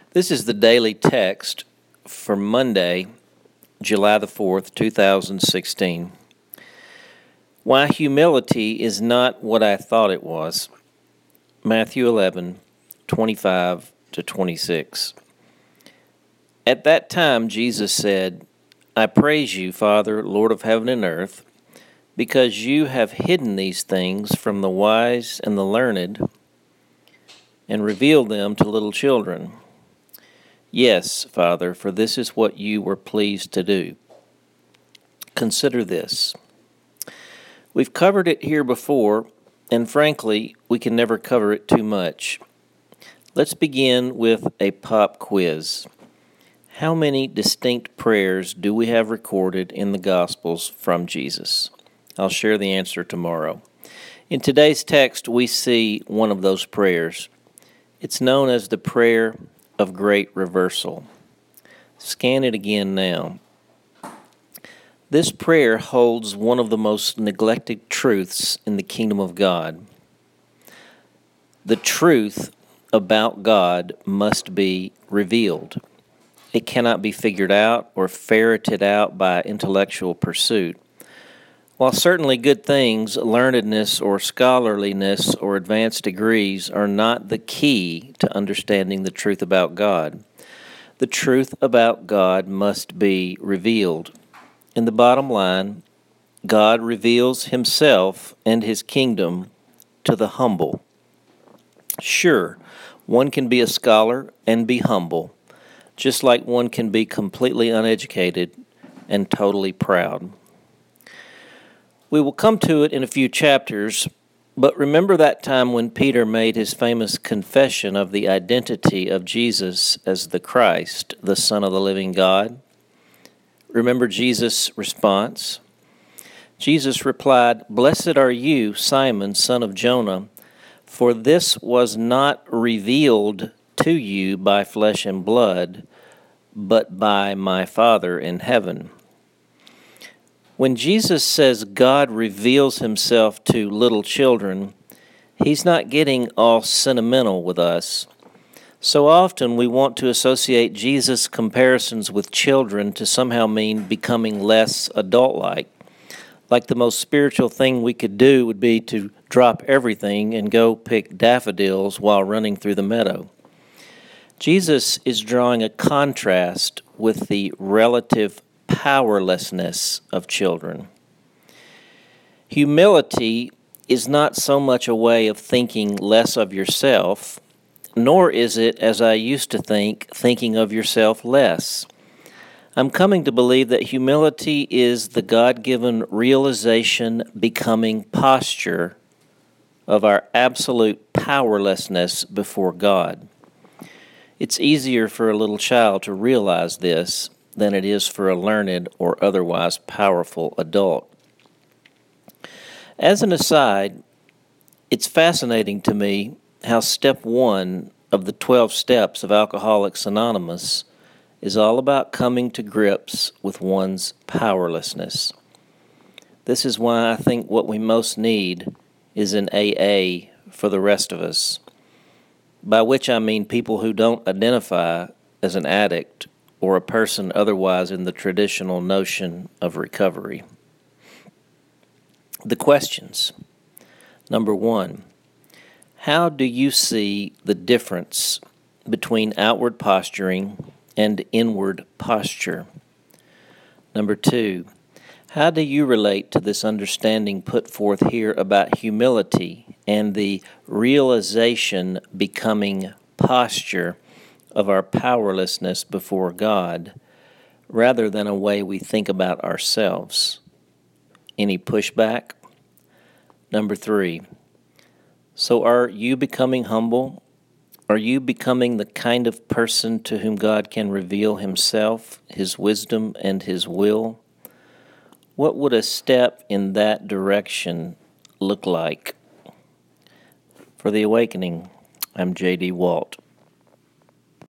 This is the daily text for Monday, July the 4th, 2016. Why humility is not what I thought it was. Matthew 11:25 to 26. At that time Jesus said, I praise you, Father, Lord of heaven and earth, because you have hidden these things from the wise and the learned and revealed them to little children. Yes, Father, for this is what you were pleased to do. Consider this. We've covered it here before, and frankly, we can never cover it too much. Let's begin with a pop quiz. How many distinct prayers do we have recorded in the Gospels from Jesus? I'll share the answer tomorrow. In today's text, we see one of those prayers. It's known as the prayer of great reversal. Scan it again now. This prayer holds one of the most neglected truths in the kingdom of God. The truth about God must be revealed. It cannot be figured out or ferreted out by intellectual pursuit. While certainly good things, learnedness or scholarliness or advanced degrees are not the key to understanding the truth about God. The truth about God must be revealed. In the bottom line, God reveals Himself and His kingdom to the humble. Sure, one can be a scholar and be humble, just like one can be completely uneducated and totally proud. We will come to it in a few chapters, but remember that time when Peter made his famous confession of the identity of Jesus as the Christ, the Son of the living God? Remember Jesus' response? Jesus replied, Blessed are you, Simon, son of Jonah, for this was not revealed to you by flesh and blood, but by my Father in heaven. When Jesus says God reveals Himself to little children, He's not getting all sentimental with us. So often we want to associate Jesus' comparisons with children to somehow mean becoming less adult-like. Like the most spiritual thing we could do would be to drop everything and go pick daffodils while running through the meadow. Jesus is drawing a contrast with the relative powerlessness of children. Humility is not so much a way of thinking less of yourself, nor is it, as I used to think, thinking of yourself less. I'm coming to believe that humility is the God-given realization becoming posture of our absolute powerlessness before God. It's easier for a little child to realize this than it is for a learned or otherwise powerful adult. As an aside, it's fascinating to me how step 1 of the 12 steps of Alcoholics Anonymous is all about coming to grips with one's powerlessness. This is why I think what we most need is an AA for the rest of us, by which I mean people who don't identify as an addict or a person otherwise in the traditional notion of recovery. The questions. Number 1, how do you see the difference between outward posturing and inward posture? Number 2, how do you relate to this understanding put forth here about humility and the realization becoming posture of our powerlessness before God, rather than a way we think about ourselves? Any pushback? Number 3, so are you becoming humble? Are you becoming the kind of person to whom God can reveal Himself, His wisdom, and His will? What would a step in that direction look like? For The Awakening, I'm J.D. Walt.